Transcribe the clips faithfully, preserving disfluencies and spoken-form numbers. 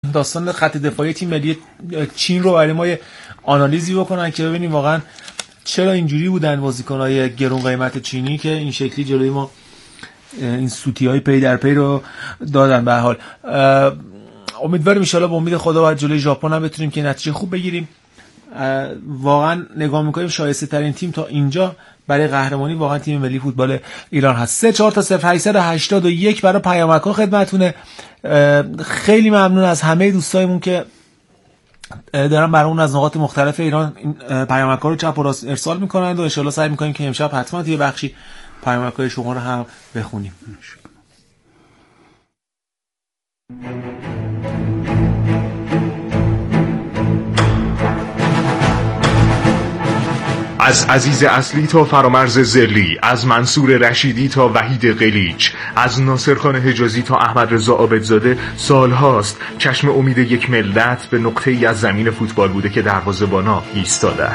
داستان خط دفاعی تیم ملی چین رو برای ما آنالیزی بکنن که ببینیم واقعا چرا اینجوری بودن بازیکن‌های گرون قیمت چینی که این شکلی جلوی ما این سوتی‌های پی در پی رو دادن. به هر حال امیدواریم ان شاءالله با امید خدا بعد جلوی ژاپن هم بتونیم که نتیجه خوب بگیریم. واقعا نگاه می‌کنیم شایسته ترین تیم تا اینجا برای قهرمانی واقعا تیم ملی فوتبال ایران هست. سه چهار تا صفر هشتصد و هشتاد و یک برای پیامک‌ها خدمتونه. خیلی ممنون از همه دوستایمون که دارن برامون از نقاط مختلف ایران پیامک‌ها رو چپ و راست ارسال میکنند و ان شاءالله سعی میکنیم که امشب حتما توی بخشی پیامک‌های شما رو هم بخونیم. از عزیز اصلی تا فرامرز زلی، از منصور رشیدی تا وحید قلیچ، از ناصرخان حجازی تا احمد رضا عابدزاده، سالهاست چشم امید یک ملت به نقطه ای از زمین فوتبال بوده که دروازه‌بانا ایستاده.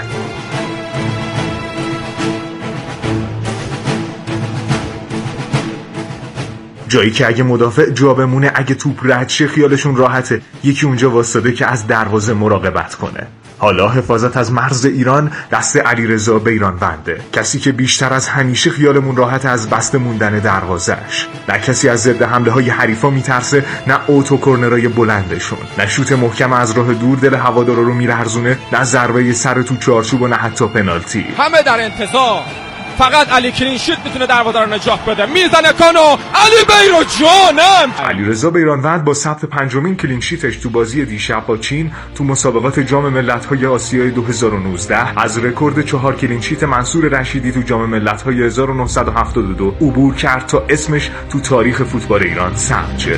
جایی که اگه مدافع جا بمونه، اگه توپ رد شه خیالشون راحته یکی اونجا واسطاده که از دروازه مراقبت کنه. حالا حفاظت از مرز ایران دست علیرضا بیرانونده، کسی که بیشتر از همیشه خیالمون راحت از بسته موندن دروازه‌اش. نه کسی از ضد حمله های حریفا میترسه، نه اوتو کورنرای بلندشون، نه شوت محکم از راه دور دل هوادارا رو میلرزونه، نه ضربه سر تو چارچوب و نه حتی پنالتی. همه در انتظار، فقط علی کلینشیت میتونه دروازه رو نجات بده. میزنه کانو، علی بیرو جانم. علیرضا بیرانوند با ثبت پنجمین کلینشیتش تو بازی دیشب با چین تو مسابقات جام ملت‌های آسیای دو هزار و نوزده از رکورد چهار کلینشیت منصور رشیدی تو جام ملت‌های هزار و نهصد و هفتاد و دو عبور کرد تا اسمش تو تاریخ فوتبال ایران ثبت شه.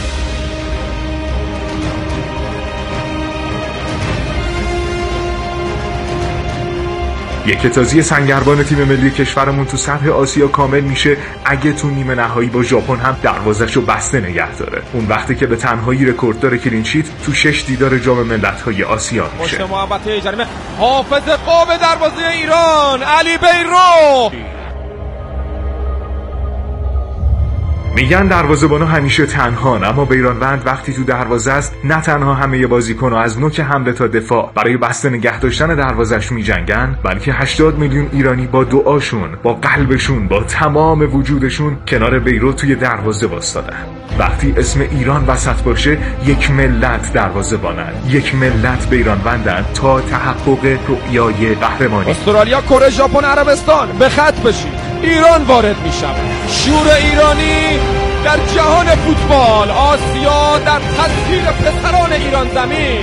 یک تازی سنگربان تیم ملی کشورمون تو سطح آسیا کامل میشه اگه تو نیمه نهایی با ژاپن هم دروازه‌شو بسته نگه داره. اون وقتی که به تنهایی رکورددار کلینشیت تو شش دیدار جام ملت‌های آسیا میشه. پشت محوطه جریمه حافظ قاب دروازه ایران، علی بیرو. میگن دروازه‌بانا همیشه تنهان، اما بیرانوند وقتی تو دروازه است نه تنها همه بازیکن‌ها از نوک حمله تا دفاع برای بسته نگه داشتن دروازه‌اش میجنگن، بلکه هشتاد میلیون ایرانی با دعاشون، با قلبشون، با تمام وجودشون کنار بیرو توی دروازه وایسادن. وقتی اسم ایران وسط باشه یک ملت دروازه‌بانن، یک ملت بیرانوندن تا تحقق رؤیای قهرمانی. استرالیا، کره، ژاپن، عربستان به خط بشید. ایران وارد میشه. شور ایرانی در جهان فوتبال، آسیا در تصویر پسران ایران زمین.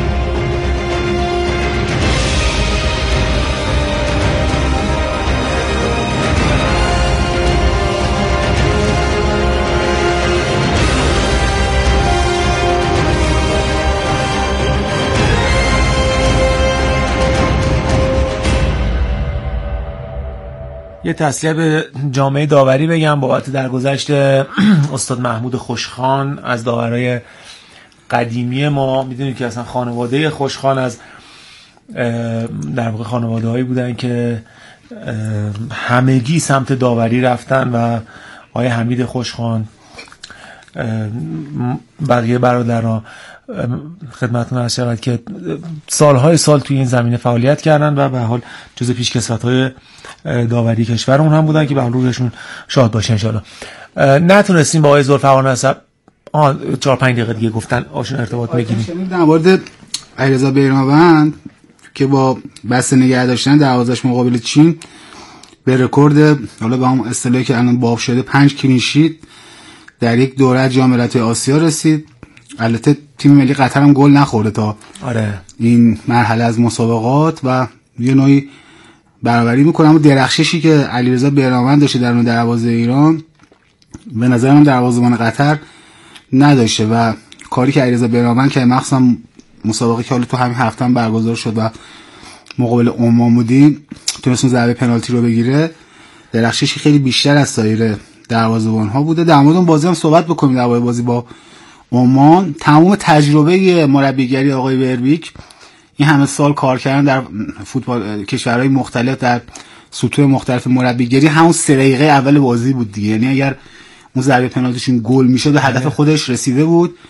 یه تسلیت به جامعه داوری بگم بابت درگذشت استاد محمود خوشخان از داورای قدیمی ما. میدونید که اصلا خانواده خوشخان از در واقع خانواده هایی بودن که همگی سمت داوری رفتن و آقای حمید خوشخان، بقیه برادران خدمتتون عرض شود که سالهای سال توی این زمینه فعالیت کردن و به حال جزو پیشکسوت‌های داوری کشورمون هم بودن که به روحشون شاد باشه ان شاء الله. نتونستیم با آقای ذوالفقار نسب آ چهار پنج دقیقه دیگه گفتن آشون ارتباط بگیریم. در مورد علیرضا بیرانوند که با بسته نگه داشتن دروازه‌اش مقابل چین به رکورد، حالا با هم اصطلاحی که الان باب شده، پنج کلین شیت در یک دوره جام ملت‌های آسیا رسید. البته تیم ملی قطر هم گل نخورده تا آره این مرحله از مسابقات و یه نوعی برابری میکنه. اما درخششی که علیرضا بیرانوند داشته در اون دروازه ایران به نظر من دروازه‌بان قطر نداشته و کاری که علیرضا بیرانوند که مخصوصا مسابقه که حالا تو همین هفته هم برگزار شد و مقابل عمان بودیم تونست ضربه پنالتی رو بگیره، درخششی خیلی بیشتر از سایر دروازه‌بان‌ها بوده. در مورد اون بازی هم صحبت بکنیم. در مورد بازی با عمان، تمام تجربه مربیگری آقای وربیک، این همه سال کار کردن در فوتبال کشورهای مختلف در سطوح مختلف مربیگری، همون سه دقیقه اول بازی بود دیگه. یعنی اگر اون ضربه پنالتیشون گل میشد به هدف خودش رسیده بود.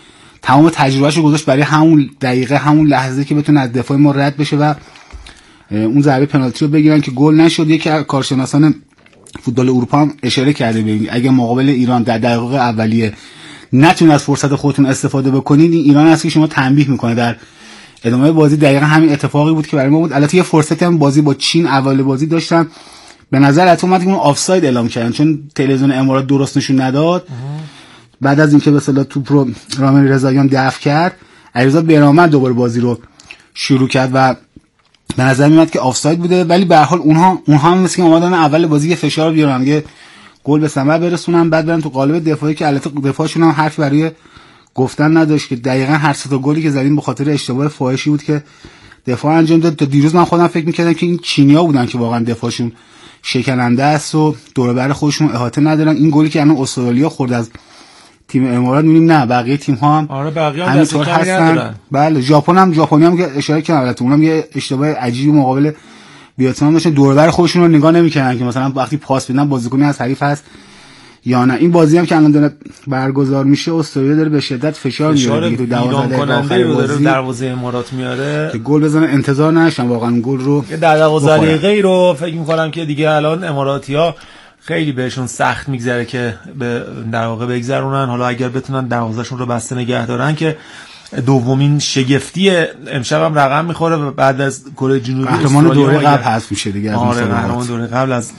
تمام تجربهشو گذاشت برای همون دقیقه، همون لحظه که بتونه از دفاع ما رد بشه و اون ضربه پنالتی رو بگیرن که گل نشد. یکی از کارشناسان فوتبال اروپا هم اشاره کرده ببینید اگه مقابل ایران در دقایق اولیه نتونید از فرصت خودتون استفاده بکنید، این ایران هست که شما تنبیه میکنه. در ادامه بازی دقیقاً همین اتفاقی بود که برای ما بود. البته یه فرصتی هم بازی با چین اول بازی داشتن، به نظر البته اومد که اون آفساید اعلام کردن چون تلویزیون امارات درست نشون نداد. بعد از اینکه به اصطلاح توپ رو رامین رضاییان دفع کرد، علیرضا بهرامند دوباره بازی رو شروع کرد و به نظر میاد که آفساید بوده. ولی به هر حال اونها اونها هم مثل که اومدن اول بازی یه فشار بیارن که گل به ثمر برسونن، بعد برن تو قالب دفاعی که البته دفاعشون هم حرفی برای گفتن نداشت که دقیقاً هر سه تا گلی که زدیم به خاطر اشتباه فاحشی بود که دفاع انجام داد. تا دیروز من خودم فکر می‌کردم که این چینی‌ها بودن که واقعا دفاعشون شکننده است و دور و بر خودشون احاطه ندارن. این گلی که الان استرالیا خورد از تیم امارات می‌بینیم نه بقیه تیم‌ها هم آره بقیه هم همینطور هستن. بله ژاپن هم ژاپنی هم که اشاره کردم البته اونم یه اشتباه عجیبی مقابل ویتنام داشتن، دور و بر خودشون رو نگاه نمی‌کردن که مثلا وقتی پاس میدن بازیکنی از حریف هست یا نه. این بازی هم که الان داره برگزار میشه استرالیا داره به شدت فشار میاره تو دوازده دقیقه آخر بازی دروازه امارات میاره که گل بزنه، انتظار نشن واقعا گل رو در دوازده دقیقه رو فکر می‌کنم که دیگه الان اماراتی‌ها خیلی بهشون سخت میگذره که به در واقع بگذرونن. حالا اگر بتونن دروازه‌شون رو بسته نگه دارن که دومین شگفتی امشب هم رقم میخوره و بعد از کره جنوبی قهرمان دوره قبل حذف میشه دیگه. آره قهرمان دوره قبل از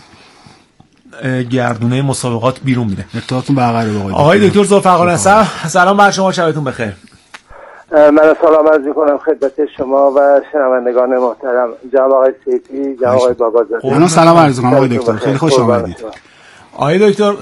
گردونه مسابقات بیرون میره. افتخارتون برقرار آقای آقای دکتر ذوالفقار نصر، سلام بر شما، شبتون بخیر. من سلام عرض می‌کنم خدمت شما و شنوندگان محترم، جناب آقای سیفی، جناب آقای بابازاده. من سلام عرض می‌کنم آقای دکتر، خیلی خوش آمدید. آقای دکتر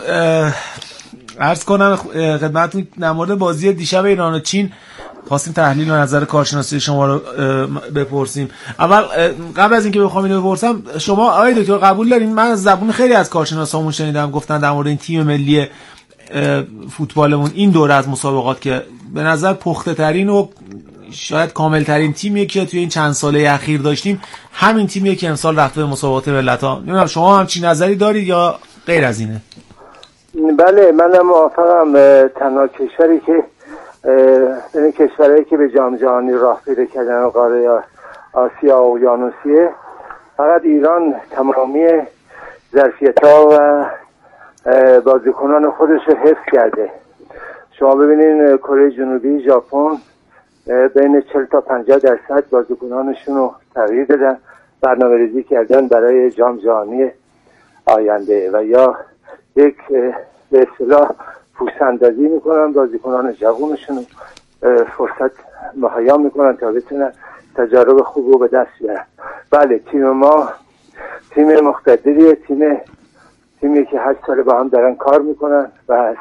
عرض کنم خدمتتون در مورد بازی دیشب ایران و چین خواستیم تحلیل و نظر کارشناسی شما رو بپرسیم. اول قبل از اینکه بخوام اینو بپرسم، شما آقای دکتر قبول دارین؟ من از زبون خیلی از کارشناسامون شنیدم گفتن در مورد این تیم ملی فوتبالمون این دوره از مسابقات که به نظر پخته ترین و شاید کامل ترین تیمیه که توی این چند ساله اخیر داشتیم، همین تیمیه که امسال رفته به مسابقات ملت‌ها. نمیدونم شما همچین نظری دارید یا غیر از اینه؟ بله منم موافقم. تنها کشوری که این کشورهایی که به جام جهانی راه پیدا کردن قاره آسیا و اقیانوسیه، فقط ایران تمامی ظرفیت‌ها و بازیکنان خودش رو حفظ کرده. شما ببینین کره جنوبی، ژاپن بین چهل تا پنجاه درصد بازیکنانشون رو تغییر دادن، برنامه‌ریزی کردن برای جام جهانی آینده و یا یک به اصطلاح پوست‌اندازی میکنن، بازیکنان جوانشون فرصت مهیا میکنن تا بتونن تجارب خوب رو به دست بیارن. بله تیم ما تیم مقتدریه، تیم تیمی که هشت سال با هم دارن کار میکنن و از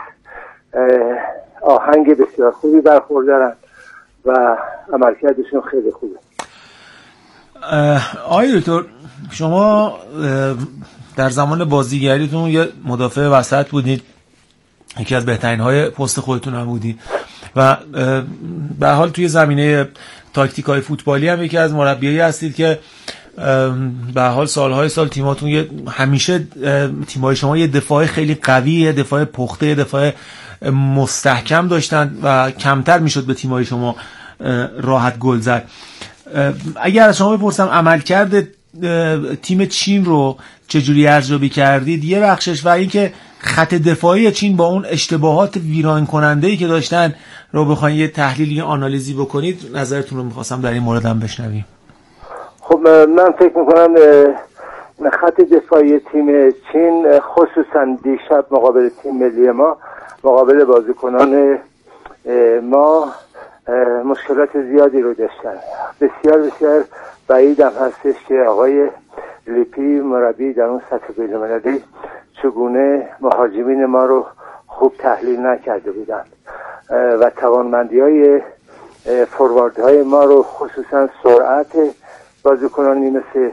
آهنگ بسیار خوبی برخوردارن و عملکردشون خیلی خوبه. آقای دکتر شما در زمان بازیگریتون یه مدافع وسط بودید، یکی از بهترین های پست خودتون هم بودید و به حال توی زمینه تاکتیکای فوتبالی هم یکی از مربیایی هستید که به حال سالهای سال تیماتون یه همیشه تیمای شما یه دفاع خیلی قوی، یه دفاع پخته، یه دفاع مستحکم داشتن و کمتر میشد به تیمای شما راحت گل زد. اگر از شما بپرسم عملکرد تیم چین رو چجوری ارزیابی کردید یه بخشش، و اینکه خط دفاعی چین با اون اشتباهات ویران کننده‌ای که داشتن رو بخواید یه تحلیلی یا آنالیزی بکنید، نظرتون رو می‌خواستم در این مورد هم بشنویم. خب من فکر می‌کنم خط دفاعی تیم چین خصوصا دیشب مقابل تیم ملی ما، مقابل بازیکنان ما مشکلات زیادی رو داشتن. بسیار بسیار بعیدم هستش که آقای لیپی مربی در اون سطح بین‌المللی چگونه مهاجمین ما رو خوب تحلیل نکرده بودن و توانمندی‌های فورواردهای ما رو خصوصا سرعت بازیکنانی مثل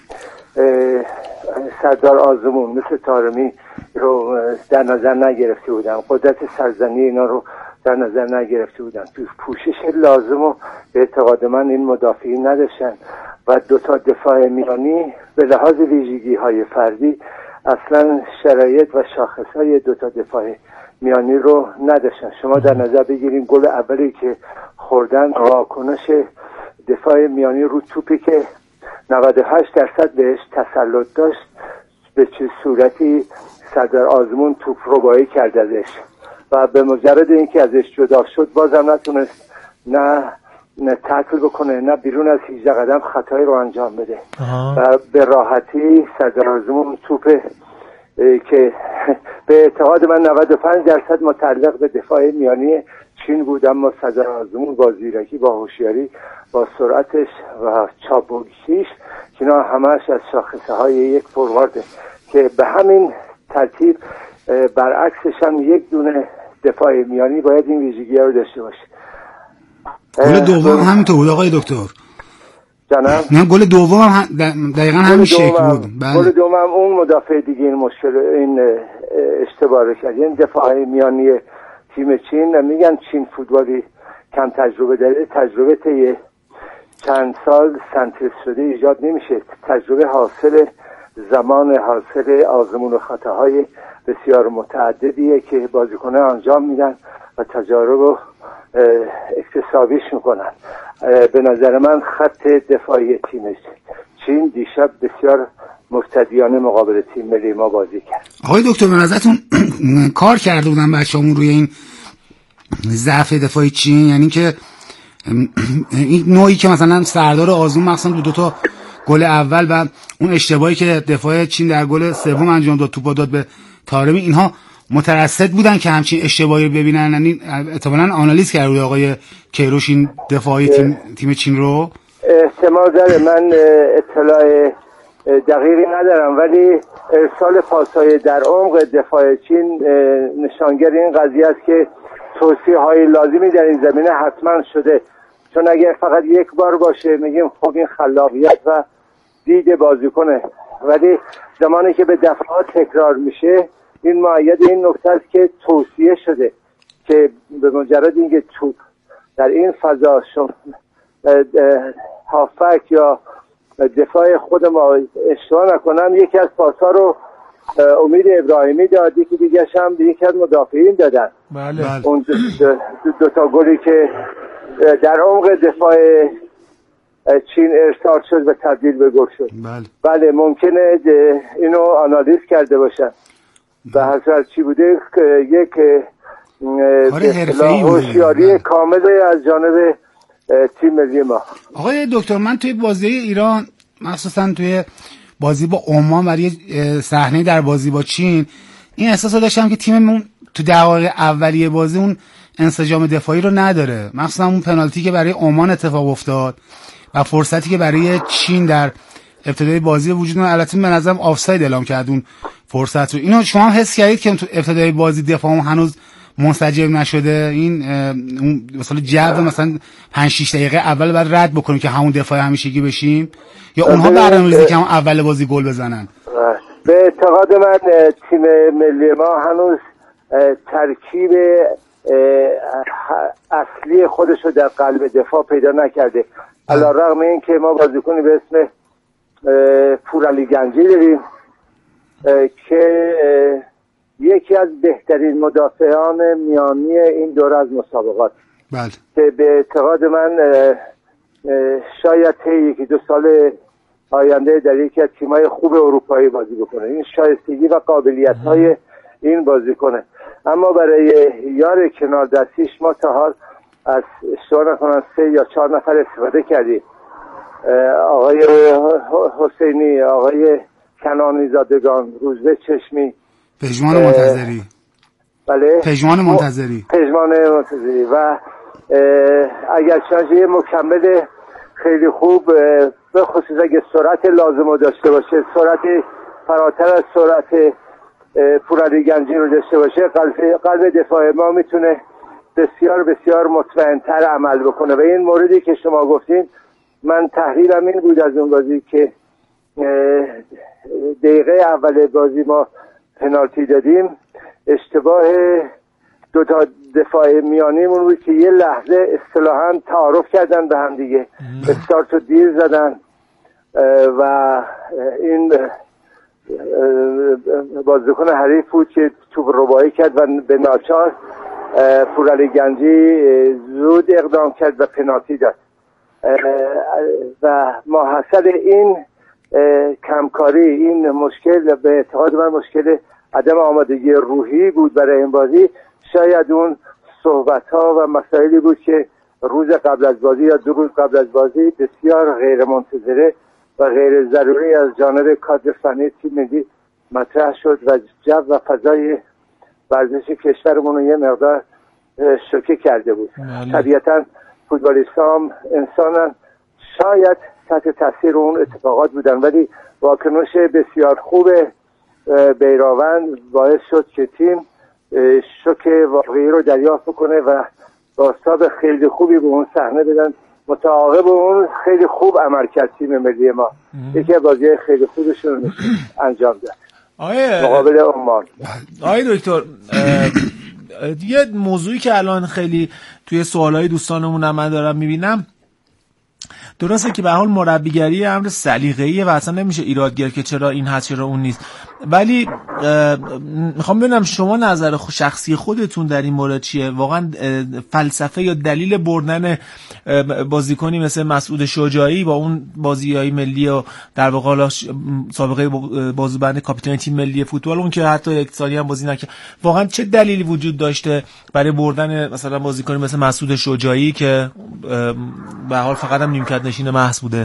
سردار آزمون، مثل طارمی رو در نظر نگرفته بودن، قدرت سرزنی اینا رو در نظر نگرفته بودن، تو پوشش لازم و به اعتقاد من این مدافعین نداشتن و دو تا دفاع میانی به لحاظ ویژگی های فردی اصلا شرایط و شاخص های دو تا دفاع میانی رو نداشتن. شما در نظر بگیریم گل اولی که خوردن واکنش دفاع میانی رو توپی که نود و هشت درصد بهش تسلط داشت به چه صورتی صدر آزمون توپ ربایی کرد ازش و به مجرد اینکه ازش جدا شد بازم نتونست نه نه تکل بکنه نه بیرون از هجده قدم خطایی رو انجام بده. آها. و به راحتی صدر آزمون توپ که به اعتقاد من نود و پنج درصد متعلق به دفاع میانی چین بود، اما صدر آزمون با زیرکی، با هوشیاری، با سرعتش و چابکیش که اینا همش از شاخصه های یک فوروارده که به همین ترتیب برعکسش هم یک دونه دفاع میانی باید این ویژگی رو داشته باشه. گل دوم همینطور بود آقای دکتر. جانم نه گل دوم هم دقیقاً همین شکل بود. گل دوم هم اون مدافع دیگه این مشکل این اشتباه رو کرد. این دفاع میانی تیم چین، میگن چین فوتبالی کم تجربه داره، تجربه طی چند سال سنتز شده ایجاد نمیشه، تجربه حاصل زمان، حاصل آزمون و خطاهای بسیار متعددیه که بازیکنان انجام میدن و تجارب رو اکتسابیش میکنن. به نظر من خط دفاعی تیم چین دیشب بسیار مفتدیانه مقابل تیم ملی ما بازی کرد. آقای دکتر به نظرتون کار کرده بودن بچه‌مون روی این ضعف دفاعی چین؟ یعنی که این نوعی که مثلا سردار آزمون مخصوصا دو, دو تا گل اول و اون اشتباهی که دفاع چین در گل سوم انجام داد، توپو داد به طارمی، اینها مترصد بودن که همچین اشتباهی رو ببینن؟ یعنی احتمالاً آنالیز کرده بود آقای کیروش این دفاعی تیم تیم چین رو؟ احتمال داره، من اطلاع دقیقی ندارم، ولی ارسال پاس‌های در عمق دفاع چین نشانگر این قضیه است که توصیه‌های لازمی در این زمینه حتما شده، چون اگر فقط یک بار باشه میگیم خب این خلاقیت و دید بازیکنه، ولی زمانی که به دفعات تکرار میشه این مؤید این نکته است که توصیه شده که به مجرد اینکه توپ در این فضا شون هافک یا دفاع خود ما اشتباه نکنم یکی از پاس‌ها رو امید ابراهیمی داد، یکی دیگه هم یکی از مدافعین دادن. بله. اون دو, دو, دو تا گلی که در عمق دفاع چین ارسال شد و تبدیل به گل شد. بله. بله ممکنه اینو آنالیز کرده باشن. به هر صورت چی بوده یک هوشیاری کامل از جانب تیم ملی ما. آقای دکتر من توی بازی ایران مخصوصا توی بازی با عمان برای صحنه در بازی با چین این احساس رو داشتم که تیممون تو دقایق اولیه بازی اون انسجام دفاعی رو نداره، مخصوصا اون پنالتی که برای عمان اتفاق افتاد و فرصتی که برای چین در ابتدای بازی وجود داشت. البته به نظرم آفساید اعلام کرد اون فرصت رو. اینو شما هم حس کردید که تو ابتدای بازی دفاعمون هنوز منسجم نشده؟ این اون مثلا جو مثلا پنج شش دقیقه اول بعد رد بکنیم که همون دفاع همیشگی بشیم، یا اونها برنامه‌ریزی که همون اول بازی گل بزنن؟ به اعتقاد من تیم ملی ما هنوز ترکیب اصلی خودش رو در قلب دفاع پیدا نکرده، علی‌رغم این که ما بازیکنی به اسم پورعلی گنجی داریم که یکی از بهترین مدافعان میانی این دوره از مسابقات. بله. که به اعتقاد من شاید طی یکی دو سال آینده در یکی از تیم‌های خوب اروپایی بازی بکنه. این شایستگی و قابلیت‌های این بازیکنه، اما برای یار کنار دستیش ما تا حال از اشتباه نکنم سه یا چهار نفر استفاده کردیم. آقای حسینی، آقای کنانی زادگان، روزبه چشمی، پژمان منتظری. بله پژمان منتظری پژمان منتظری و اگر چنانچه یه مکمل خیلی خوب به خصوص اگه سرعت لازم رو داشته باشه، سرعت فراتر از سرعت پورعلی گنجی رو داشته باشه، قلب, قلب دفاع ما میتونه بسیار بسیار مطمئن‌تر عمل بکنه. و این موردی که شما گفتین من تحلیلم این بود از اون بازی که دقیقه اول بازی ما پنالتی دادیم، اشتباه دو تا دفاع میانیمون بود که یه لحظه اصطلاحاً تعارف کردن به هم دیگه، استارت رو دیر زدن و این بازیکن حریف بود که توپ ربایی کرد و به ناچار پورعلی گنجی زود اقدام کرد و پنالتی داد و ماحصل این کمکاری، این مشکل به اعتقاد من مشکل عدم آمادگی روحی بود برای این بازی. شاید اون صحبت ها و مسائلی بود که روز قبل از بازی یا دو روز قبل از بازی بسیار غیر منتظره و غیر ضروری از جانب کادر فنی تیم ملی مطرح شد و جو و فضای ورزش کشورمون رو یه مقدار شوکه کرده بود. طبیعتا فوتبالیستان انسانن، شاید تحت تاثیر اون اتفاقات بودن، ولی واکنش بسیار خوب بیراوند باعث شد که تیم شوک واقعی رو دریافت کنه و بازتاب خیلی خوبی به اون صحنه بدن. متعاقب اون خیلی خوب عمل کرد تیم ملی ما، یکی از بازی خیلی خوبشون انجام داد مقابل عمان. آقای دکتر، یه موضوعی که الان خیلی توی سوالای دوستانمون من دارم میبینم، درسته که به حال مربیگری امر سلیقه‌ایه و اصلا نمیشه ایراد گرفت که چرا این هست چرا اون نیست، ولی میخوام ببینم شما نظر شخصی خودتون در این مورد چیه؟ واقعا فلسفه یا دلیل بردن بازیکنی مثل مسعود شجاعی با اون بازی‌های ملی و در واقع سابقه بازیبند کاپیتان تیم ملی فوتبال، اون که حتی یک سالی هم بازی نکرد، واقعا چه دلیلی وجود داشته برای بردن مثلا بازیکنی مثل مسعود شجاعی که به حال فقط هم نیمکت نشین محض بوده؟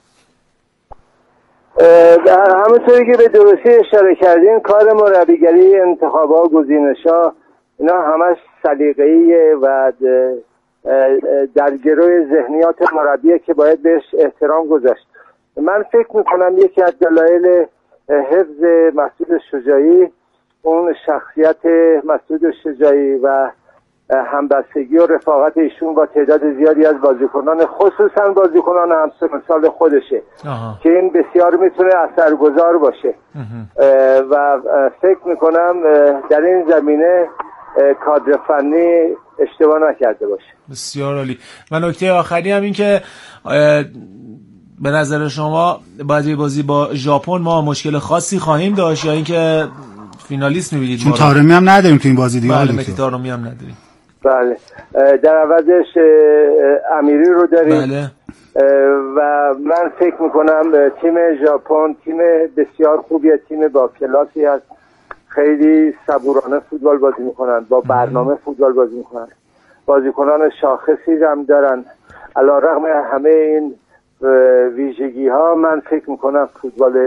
همونطوری که به درستی اشاره کردین، کار مربیگری، انتخابات، گزینش‌ها، اینا همش سلیقه‌ایه و در گروه ذهنیات مربیه که باید بهش احترام گذاشت. من فکر میکنم یکی از دلایل حفظ مسعود شجاعی اون شخصیت مسعود شجاعی و همبستگی و رفاقت ایشون با تعداد زیادی از بازیکنان، خصوصا بازیکنان همسن سال خودشه. آها. که این بسیار میتونه اثرگذار باشه و فکر میکنم در این زمینه کادر فنی اشتباه نکرده باشه. بسیار عالی. و نکته آخری هم این که به نظر شما بعد بازی با ژاپن ما مشکل خاصی خواهیم داشت یا اینکه فینالیست می‌بینید؟ چون تارمی هم نداریم تو این بازی دیگه. بله، متی تارمی هم نداریم. بله، در عوضش امیری رو داریم. بله. و من فکر میکنم تیم ژاپن تیم بسیار خوبیه، تیم با کلاسی هست، خیلی صبورانه فوتبال بازی میکنن، با برنامه فوتبال بازی میکنن، بازیکنان شاخصی هم دارن. علیرغم همه این ویژگی ها من فکر میکنم فوتبال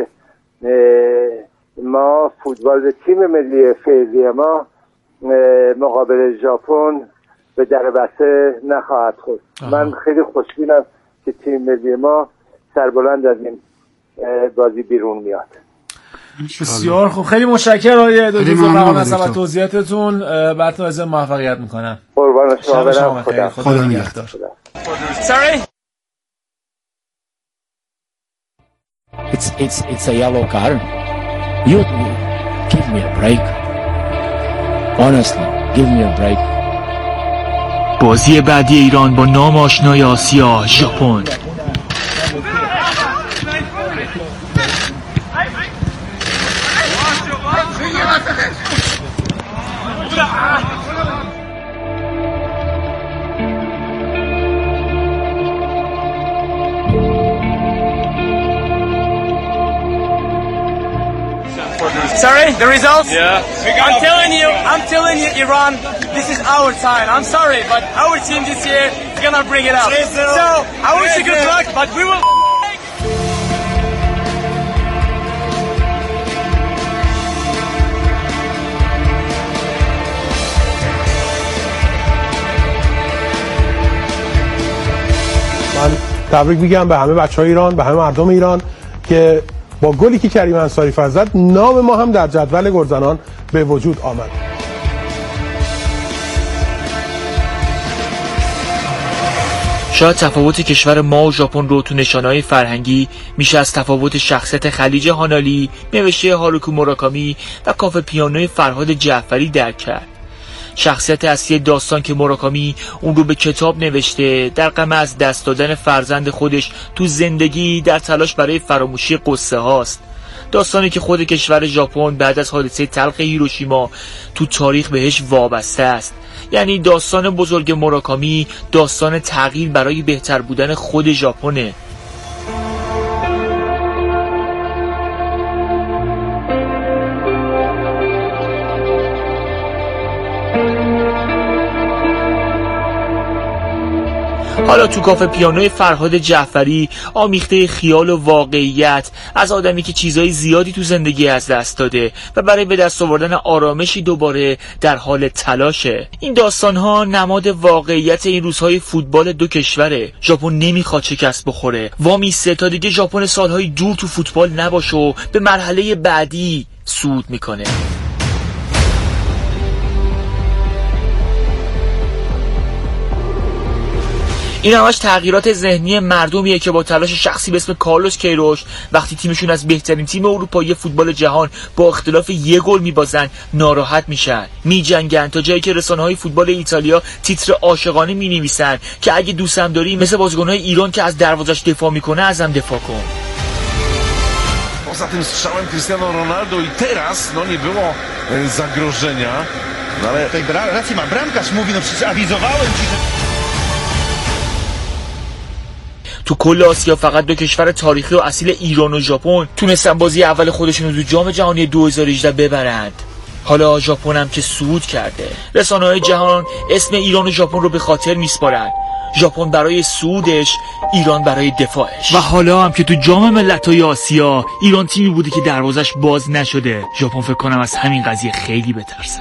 ما، فوتبال تیم ملی فعلی ما مقابل ژاپن به در بسته نخواهد خورد. من خیلی خوشبینم که تیم ملی ما سربلند از این بازی بیرون میاد. بسیار خوب، خیلی متشکرم آقای دکتر مقام از توضیحاتتون. براتون از موفقیت میکنم. قربان شما برم. خدا خدا نگهدار. Sorry? It's it's it's a yellow card. You give me a break. Honestly, give me a break. بازی بعدی ایران با نام آشنای آسیا، ژاپن. Sorry, the results? Yeah. I'm telling you, I'm telling you, Iran, this is our time. I'm sorry, but our team this year is gonna bring it up. So, I wish you good luck, but we will... من تبریک میگم به همه بچهای ایران، به همه مردم ایران که با گلی که کریم انصاری زد نام ما هم در جدول گلزنان به وجود آمد. شاید تفاوت کشور ما و ژاپن رو تو نشانه‌های فرهنگی میشه از تفاوت شخصیت خلیج هانالی، نوشته هاروکی موراکامی و کاف پیانوی فرهاد جعفری درک کرد. شخصیت اصلی داستان که موراکامی اون رو به کتاب نوشته، در غم از دست دادن فرزند خودش تو زندگی در تلاش برای فراموشی قصه هاست. داستانی که خود کشور ژاپن بعد از حادثه تلخ هیروشیما تو تاریخ بهش وابسته است. یعنی داستان بزرگ موراکامی داستان تغییر برای بهتر بودن خود ژاپنه. حالا تو کافه پیانوی فرهاد جعفری آمیخته خیال و واقعیت از آدمی که چیزای زیادی تو زندگی از دست داده و برای به دست آوردن آرامشی دوباره در حال تلاشه. این داستان‌ها نماد واقعیت این روزهای فوتبال دو کشوره. ژاپن نمیخواد شکست بخوره، وامیسته تا دیگه ژاپن سالهای دور تو فوتبال نباشه و به مرحله بعدی صعود میکنه. این همش تغییرات ذهنی مردمیه که با تلاش شخصی به اسم کارلوس کیروش وقتی تیمشون از بهترین تیم اروپایی فوتبال جهان با اختلاف یک گل میبازن ناراحت میشن، میجنگن، تا جایی که رسانه‌های فوتبال ایتالیا تیتر عاشقانه مینویسن که اگه دوستم داری مثل بازیکن‌های ایران که از دروازش دفاع میکنه ازم دفاع کن. Poza tym strzałem Cristiano Ronaldo i teraz no nie było zagrożenia. No ale tej racji ma bramkarz, mówi, no przecież awizowałem ci, że تو کل آسیا فقط دو کشور تاریخی و اصیل ایران و ژاپن تونستن بازی اول خودشون رو تو جام جهانی دو هزار و هجده ببرند. حالا ژاپن هم که صعود کرده، رسانه‌های جهان اسم ایران و ژاپن رو به خاطر میسپارن. ژاپن برای صعودش، ایران برای دفاعش. و حالا هم که تو جام ملت‌های آسیا ایران تیمی بوده که دروازش باز نشده. ژاپن فکر کنم از همین قضیه خیلی بترسه.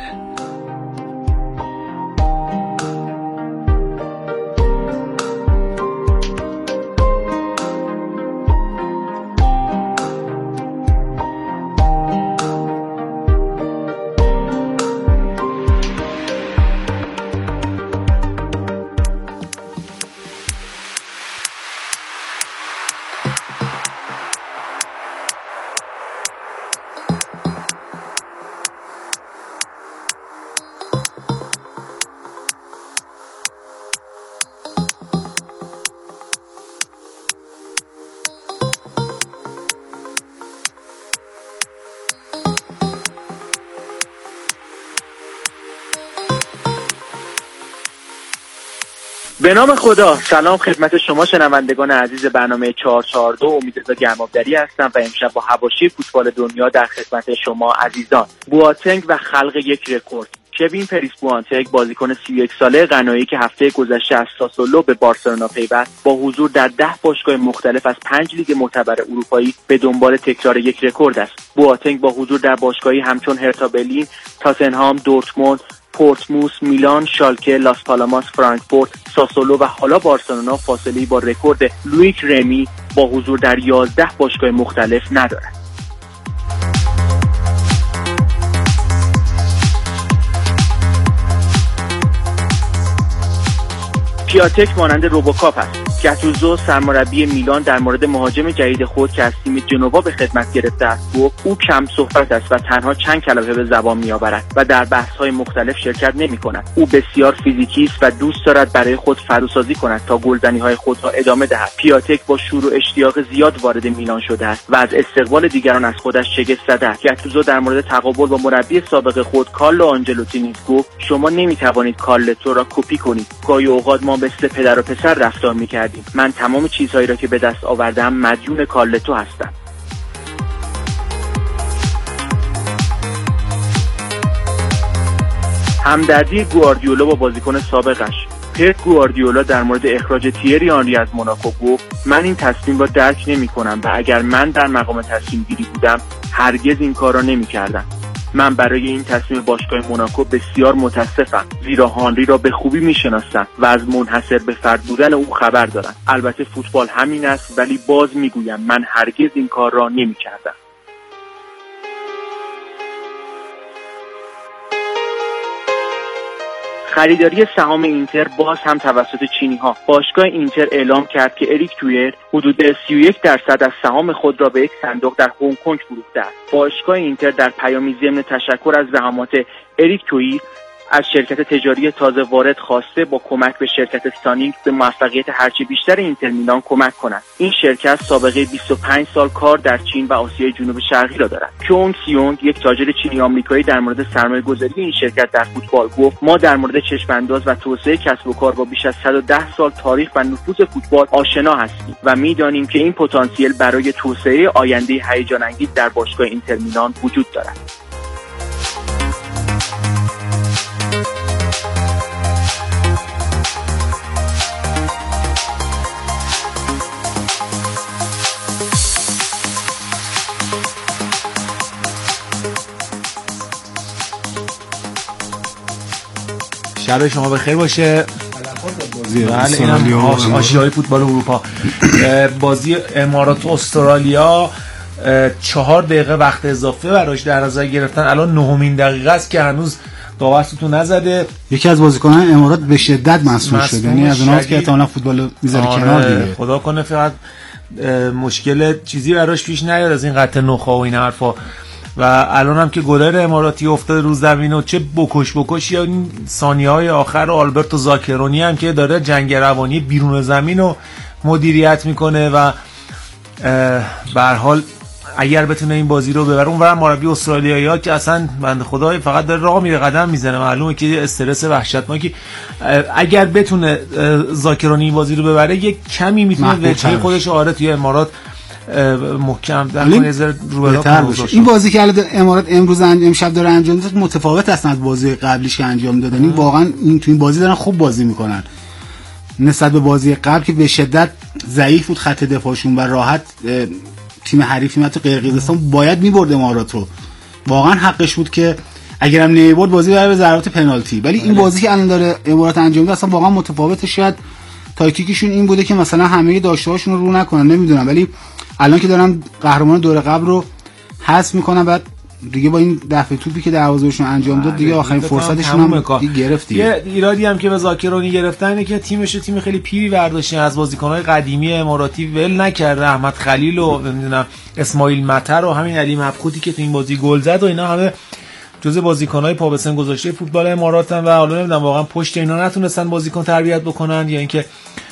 به نام خدا، سلام خدمت شما شنوندگان عزیز برنامه چهار چهار دو. امیدرضا گرمابدری هستم و امشب با حواشی فوتبال دنیا در خدمت شما عزیزان. بواتنگ و خلق یک رکورد. کوین پریس بواتنگ بازیکن سی و یک ساله غنایی که هفته گذشته از ساسولو به بارسلونا پیوست، با حضور در ده باشگاه مختلف از پنج لیگ معتبر اروپایی به دنبال تکرار یک رکورد است. بواتنگ با حضور در باشگاهی همچون هرتا برلین، تاتنهام، دورتموند، پورتموس، میلان، شالکه، لاس پالاماس، فرانکفورت، ساسولو و حالا بارسلونا فاصله‌ای با رکورد لویک رمی با حضور در یازده باشگاه مختلف ندارد. پیاتک مانند روبوکاپ است. گاتوزو سرمربی میلان در مورد مهاجم جدید خود که از تیم جنوا به خدمت گرفته است گفت او کم صحبت است و تنها چند کلمه به زبان میآورد و در بحث‌های مختلف شرکت نمی‌کند. او بسیار فیزیکی است و دوست دارد برای خود فروسازی کند تا گلزنی‌های خود را ادامه دهد. پیاتک با شور و اشتیاق زیاد وارد میلان شده است و از استقبال دیگران از خودش شگفت زده است. گاتوزو در مورد تقابل با مربی سابق خود کارلو آنجلوتی نیز گفت شما نمی‌توانید کارلتو را کپی کنید. گاهی اوقات ما مثل پدر و پسر رفتار می‌کردیم. من تمام چیزهایی را که به دست آوردم مدیون کارلتو هستم. همدردی گواردیولا با بازیکن سابقش. پپ گواردیولا در مورد اخراج تیری آنری از موناکو گفت من این تصمیم را درک نمی‌کنم و اگر من در مقام تصمیم گیری بودم هرگز این کار را نمی‌کردم. من برای این تصمیم باشگاه موناکو بسیار متاسفم، زیرا هانری را به خوبی میشناسم و از منحصر به فرد بودن او خبر دارم. البته فوتبال همین است، ولی باز میگویم من هرگز این کار را نمی‌کردم. خریداری سهام اینتر باز هم توسط چینی ها. باشگاه اینتر اعلام کرد که اریک تویر حدود سی و یک درصد از سهام خود را به یک صندوق در هنگ کنگ فروخته است. باشگاه اینتر در پیامی ضمن تشکر از زحمات اریک تویر از شرکت تجاری تازه وارد خواسته با کمک به شرکت سانینگ به موفقیت هرچه بیشتر اینتر میلان کمک کند. این شرکت سابقه بیست و پنج سال کار در چین و آسیای جنوب شرقی را دارد. کیونگ سیونگ، یک تاجر چینی آمریکایی، در مورد سرمایه‌گذاری این شرکت در فوتبال گفت: ما در مورد چشم‌انداز و توسعه کسب و کار با بیش از صد و ده سال تاریخ و نفوذ فوتبال آشنا هستیم و می‌دانیم که این پتانسیل برای توسعه آینده هیجان انگیز در باشگاه اینتر میلان وجود دارد. شب شما بخیر باشه. بله اینم آشیای فوتبال اروپا. بازی امارات و استرالیا چهار دقیقه وقت اضافه براش در نظر گرفتن. الان نهمین دقیقه است که هنوز داوستو نزده. یکی از بازیکنان امارات به شدت مصدوم شده، یعنی از اوناست که احتمالاً فوتبال میذاره کنار دیگه. خدا کنه فقط مشکل چیزی براش پیش نیاد از این قطع نخا و این حرفا. و الان هم که گلر اماراتی افتاده رو زمین و چه بکش بکش یا این ثانیه‌های آخر آلبرتو زاکرونی هم که داره جنگ روانی بیرون زمین رو مدیریت میکنه و به هر حال اگر بتونه این بازی رو ببره. اونورا مربی استرالیایی‌ها که اصلا بنده خدا فقط داره راه میره قدم میزنه، معلومه که استرس وحشتناکی. اگر بتونه زاکرونی این بازی رو ببره یک کمی میتونه وجهه خودش آره توی امارات محکم در نظر رو باشه. این بازی که الان امارات امروز امشب داره انجام میده متفاوت است از بازی قبلیش که انجام دادن. این واقعا این تو این بازی دارن خوب بازی میکنن نسبت به بازی قبل که به شدت ضعیف بود خط دفاعشون و راحت تیم حریف میاد تو قرقیزستان باید میبرد امارات رو. واقعا حقش بود که اگرم نمیبرد بازی بره به ضربات پنالتی. ولی این بازی که الان داره امارات انجام میده اصلا واقعا متفاوته. شاید تاکتیکشون این بوده که مثلا همه داشته‌هاشون رو رو نکنن، نمیدونم، ولی الان که دارن قهرمان دوره قبل رو حذف میکنن بعد دیگه با این دفع توپی که دروازه‌شون انجام داد دیگه آخرین فرصتشون هم گرفت. یه ایرادی هم که به زاکرونی گرفتن اینه که تیمش تیم خیلی پیری برداشتن، از بازیکن‌های قدیمی اماراتی ول نکرد. احمد خلیل و نمیدونم اسماعیل مطر و همین علی مبخوتی که تو این بازی گل زد و اینا همه جزء بازیکن‌های پا به سن گذاشته فوتبال اماراتن و حالا نمیدونم واقعا پشت اینا نتونستن بازیکن تربیت بکنن یا اینکه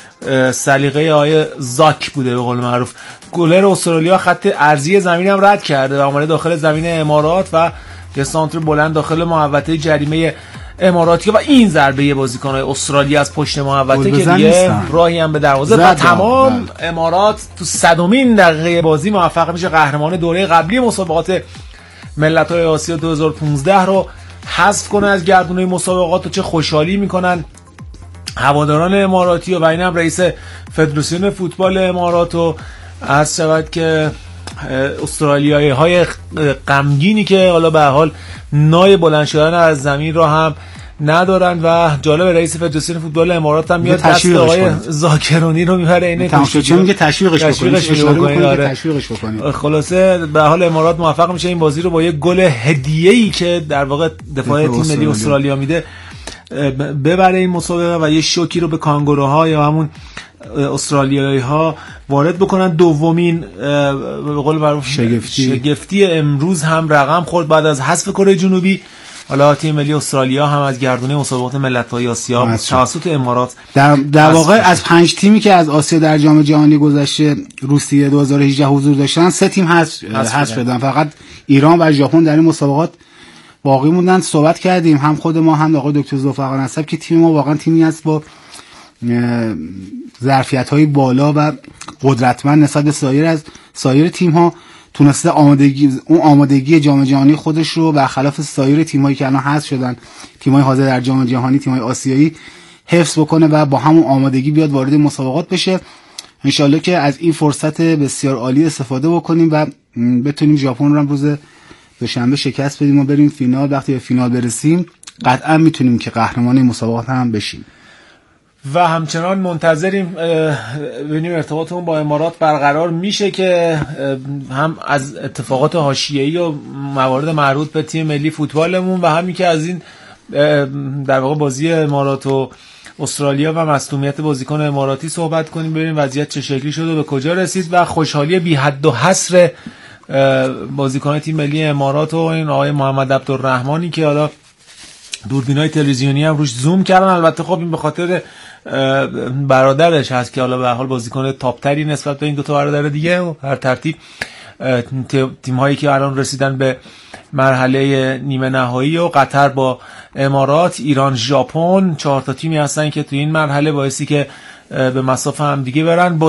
سلیقه آیه زاک بوده به قول معروف. گلر استرالیا خط ارضی زمین هم رد کرده و اومده داخل زمین امارات و یه سانتر بلند داخل محوطه جریمه اماراتی و این ضربه بازیکن‌های استرالیا از پشت محوطه که دیگه راهی هم به دروازه و تمام بلد. امارات تو صدمین دقیقه بازی موفق میشه قهرمان دوره قبلی مسابقات ملت‌های آسیا دو هزار و پانزده رو حذف کنه از گردونه مسابقات و چه خوشحالی میکنن هواداران اماراتی و اینم رئیس فدراسیون فوتبال امارات و عرض شود که استرالیایی های غمگینی که حالا به حال نای بلند شدن از زمین را هم ندارن و جالب رئیس فدراسیون فوتبال امارات هم میاد دست آقای زاکرونی رو میبره اینه چه میگه تشویقش بکنید تشویقش بکنید. خلاصه به حال امارات موفق میشه این بازی رو با یک گل هدیه‌ای که در واقع دفاع تیم ملی استرالیا میده ببره این مسابقه و یه شوکی رو به کانگوروها یا همون استرالیایی ها وارد بکنن. دومین به قول معروف شگفتی. شگفتی امروز هم رقم خورد بعد از حذف کره جنوبی. حالا تیم ملی استرالیا هم از گردونه مسابقات ملت‌های آسیا توسط امارات در, در واقع از پنج تیمی که از آسیا در جام جهانی گذشته روسیه دو هزار و هجده حضور داشتن سه تیم حذف حذف شدن. فقط ایران و ژاپن در این مسابقات باقی موندن. صحبت کردیم هم خود ما هم آقای دکتر ذوالفقار نسب که تیم ما واقعا تیمی است با ظرفیت‌های بالا و قدرتمند نسبت به سایر از سایر تیم‌ها تونسته آمادگی اون آمادگی جام جهانی خودش رو برخلاف سایر تیم‌هایی که الان حذف شدن، تیم‌های حاضر در جام جهانی، تیم‌های آسیایی حفظ بکنه و با همون آمادگی بیاد وارد مسابقات بشه. انشالله که از این فرصت بسیار عالی استفاده بکنیم و بتونیم ژاپن رو هم روز دوشنبه شکست بدیم و بریم فینال. وقتی به فینال برسیم قطعا میتونیم که قهرمان این مسابقات هم بشیم و همچنان منتظریم ببینیم ارتباطمون با امارات برقرار میشه که هم از اتفاقات حاشیه‌ای و موارد مربوط به تیم ملی فوتبالمون و همین که از این در واقع بازی امارات و استرالیا و مصدومیت بازیکن اماراتی صحبت کنیم، ببینیم وضعیت چه شکلی شد و به کجا رسید و خوشحالی بی حد و حصر بازیکن تیم ملی امارات و این آقای محمد عبدالرحمنی که حالا دوربینای تلویزیونی هم روش زوم کردن. البته خب این به خاطر برادرش هست که حالا به هر حال بازیکن تاپ تری نسبت به این دو تا برادر دیگه و هر ترتیب تیم هایی که الان رسیدن به مرحله نیمه نهایی و قطر با امارات، ایران، ژاپن، چهار تا تیمی هستن که تو این مرحله باعثی که به مسافه هم دیگه برن.